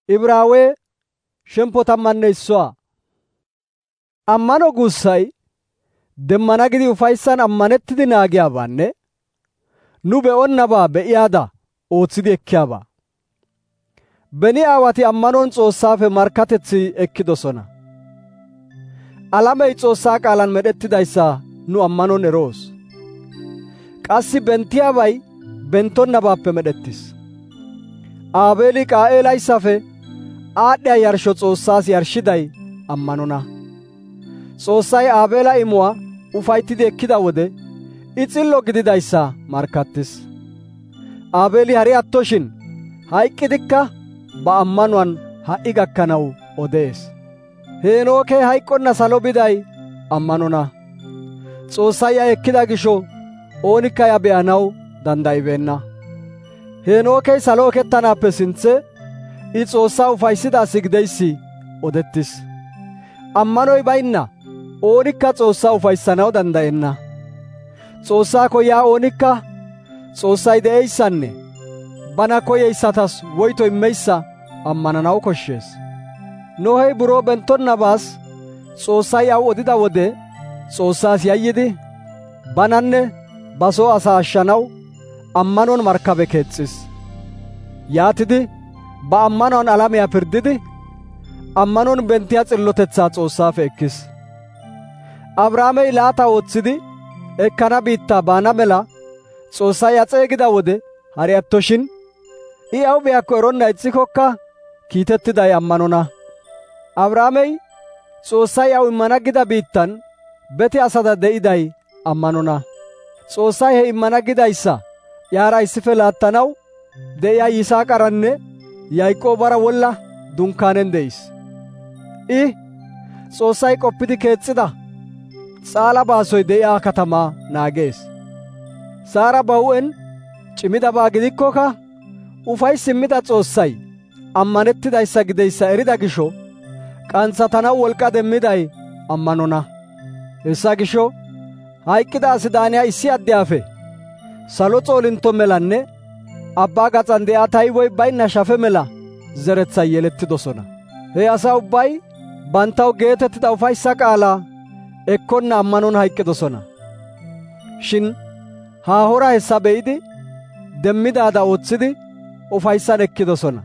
Ibraawe shempotammanne issuwa. Ammano guussay demmana gidi ufayssan ammanettidi naagiyaabaanne nu be'onnabaa be'iyaada ooththidi ekkiyaabaa. Beni aawati ammanon Xoossaafe markkatetsi ekkidosona. Alamey Xoossaa qaalan medhettidayssa nu ammanon eroos. Qassi benttiyaabay benttonnabaappe medhettis. Aabeeli Qaa'eelayssafe aadhdhiyaa yarshsho Xoossaas yarshiday ammanonna. Xoossay Aabeela imuwaa ufayttidi ekkida wode I xillo gididayssa markkattis. Aabeeli hari attoshin hayqqidikka ba ammanuwaan ha'i gakkanaw odees. Heenookey hayqqonna salo biday ammanonna. Xoossay aa ekkida gisho oonikka aa be'anaw danddayibeenna. Heenookey salo ekettanaappe sinthe I Xoossaa ufayssida asi gideyssi odettis. Ammanoy baynna oonikka Xoossaa ufayssanaw danddayenna. Xoossaa koyaa oonikka Xoossay de'eyssanne bana koyeyssatas woyto immeyssa ammananaw koshshees. Nohey buroo benttonnabaas Xoossay aw odida wode Xoossaas yayyidi bananne ba soo asaa ashshanaw ammanon markabe keexxis. Yaatidi ba ammanuwaan alamiyaa pirddidi ammanon benttiya xillotetsaa Xoossaafe ekkis. Abrahaamey laata ooththidi ekkana biittaa baana mela Xoossay aa xeegida wode hari attoshin I aw biyaakko eronna ixxikokka kiitettiday ammanonna. Abrahaamey Xoossay aw immana gida biittan bete asada de'iday ammanonna. Xoossay he immana gidayssa yaara issife laattanaw de'iyaa Yisaaqaranne Yaaqoobara wolla dunkaanen de'is. I Xoossay qoppidi keexxida Tsaala baasoy de'iyaa katamaa naagees. Saara ba hu'en cimidabaa gidikkokka ufayssi immida Xoossay ammanettidayssa gideyssa erida gisho qantsatanaw wolk'a demmiday ammanonna. Hessa gisho hayqqida asi daaniyaa issi addiyaafe salo xoolintto melanne abbaa gaxan de'iyaa tayboy baynna shafe mela zeretsay yelettidosona. He asaa ubbay banttaw geetettida ufayssa qaalaa ekkonna ammanon hayqqidosona. Shin haahora hessa be'idi demmidaada ootsidi ufayssan ekkidosona.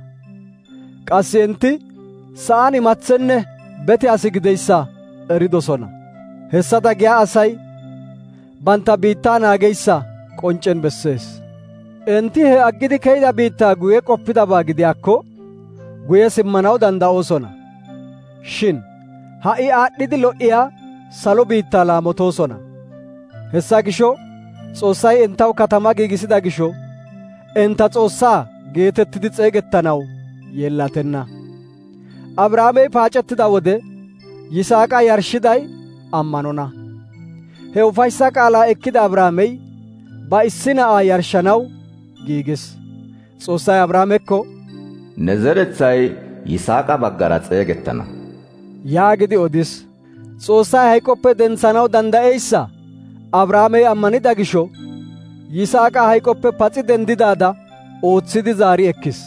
Qassi enti sa'aan imatsenne bete asi gideyssa eridosona. Hessada giyaa asay bantta biittaa naageyssa qonccen bessees. Enti he aggidi keyida biittaa guye qoppidabaa gidiyaakko guye simmanaw danda'oosona. Shin ha'i aadhdhidi lo"iyaa salo biittaa laamotoosona. Hessa gisho Xoossay entaw katama giigisida gisho enta Xoossaa geetettidi xeegettanaw yeellatenna. Abrahaamey paacettida wode Yisaaqa yarshiday ammanonna. He ufayssa qaalaa ekkida Abrahaamey ba issi na'aa yarshanaw giigis. Xoossay Abrahaamekko, «Ne zeretsay Yisaaqa baggara xeegettana» yaagidi odis. Xoossay hayqoppe dentsanaw danda'eyssa Abrahaamey ammanida gisho Yisaaqa hayqoppe paxi dendidaada ooththidi zaari ekkis.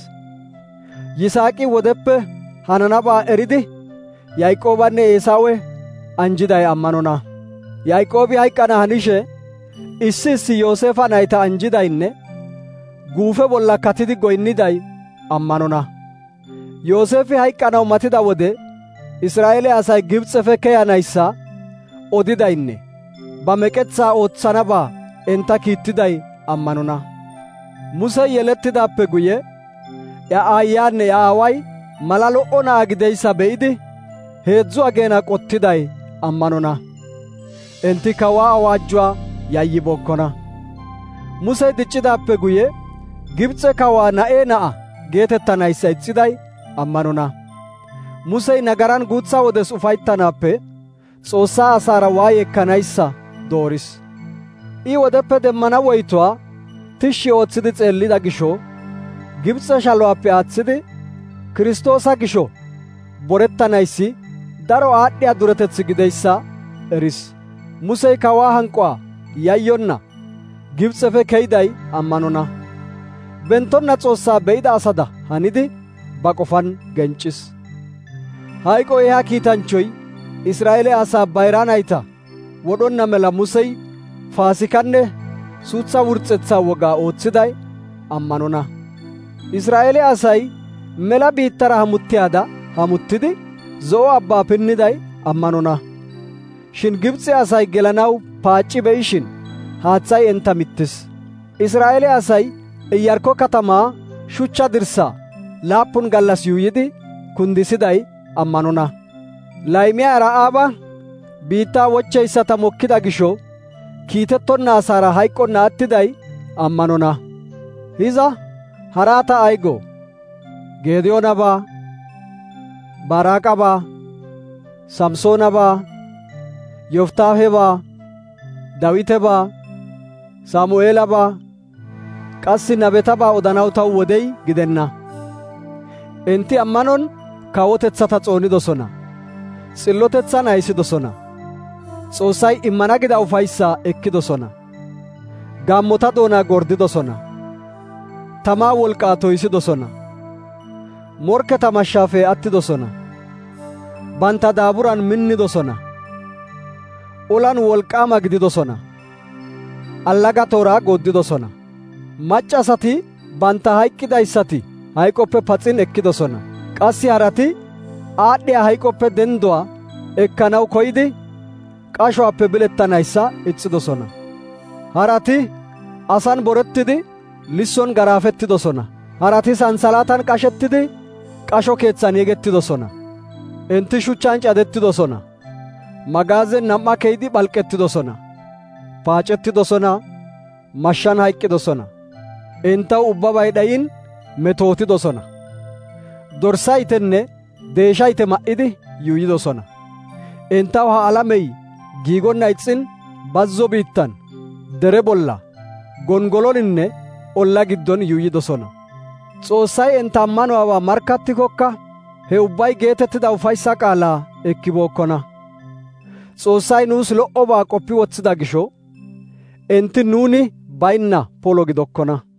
Yisaaqi wodeppe hananabaa eridi Yaaqoobanne Eesaawe anjiday ammanonna. Yaaqoobi hayqqana hanishe issi Yooseefa nayta anjidaynne guufe bolla katidi goynniday ammanonna. Yooseefi hayqqanaw matida wode Israa'eele asay Gibxefe keyanayssa odidaynne ba meqetsaa oothanabaa enta kiittiday ammanonna. Musey yelettidaappe guye aayaanne aaway mala lo"o na'aa gideyssa be'idi 3 ageena qottiday ammanonna. Enti kawaa awaajjuwaa yayyibookkona. Musey diccidaappe guye Gibxe kawaa na'ee na'a geetettanayssa ixxiday ammanonna. Musey nagaran guutsa wodes ufayttanaappe Xoossaa asaara waaye ekkanayssa dooris. I wodeppe demmana woytuwaa tishshi ooththidi xeellida gisho Gibxe shaluwaappe aatsidi Kiristoosa gisho borettanayssi daro aadhdhiyaa duretetsi gideyssa eris. Musey kawaa hanqquwaa yayyonna Gibxefe keyiday ammanonna. Benttonna Xoossaa be'ida asada hanidi ba qofan gencis. Hayqo ehaa kiitanchoy Israa'eele asaa bayraa nayta wodhonna mela Musey Faasikanne suutha wurxetsaa wogaa oothiday ammanona. Israa'eele asay mela biittara hamuttiyaada hamuttidi Zo'o Abbaa pinniday ammanona. Shin Gibxe asay gelanaw paacci be'ishin haathay entta mittis. Israa'eele asay Iyarkko katamaa shuchcha dirssaa 7 gallas yuuyidi kundisiday ammanona. Laymiyaa Ra'aaba biittaa wochcheyssata mokkida gisho kiitettonna asaara hayqqonna attiday ammanona. Hiza haraata aygo? Geediyoonabaa, Baraaqabaa, Samsoonabaa, Yoftaahebaa, Dawitebaa, Saamu'eelabaa, qassi nabetabaa odanaw taw wodey gidenna. Enti ammanon kawotetsata xoonidosona. Xillotetsan aysidosona. Xoossay immana gida ufayssaa ekkidosona. Gaammota doonaa gordidosona. Tamaa wolqaa toysidosona. Morkketa mashshaafe attidosona. Bantta daaburan minnidosona. Olan wolqaama gididosona. Allaga tooraa gooddidosona. Maccasati bantta hayqqidayssati hayqoppe paxin ekkidosona. Qassi harati aadhdhiyaa hayqoppe dendduwaa ekkanaw koyidi qashuwaappe bilettanayssa ixxidosona. Harati asan borettidi lisson garaafettidosona. Harati sansalatan qashettidi qasho keetsan yegettidosona. Enti shuchchan cadettidosona. Magaazen 2 keydi phalqettidosona. Paacettidosona. Mashshan hayqqidosona. Entaw ubbabay dhayin metootidosona. Dorsaytenne deeshayte ma'idi yuuyidosona. Entaw ha alamey giigonna ixxin bazzo biittan, dere bolla, gongoloninne olla giddon yuuyidosona. Xoossay entta ammanuwaawaa markkattikokka he ubbay geetettida ufayssa qaalaa ekkibookkona. Xoossay nuus lo"obaa qoppi wotsida gisho enti nuuni baynna polo gidokkona.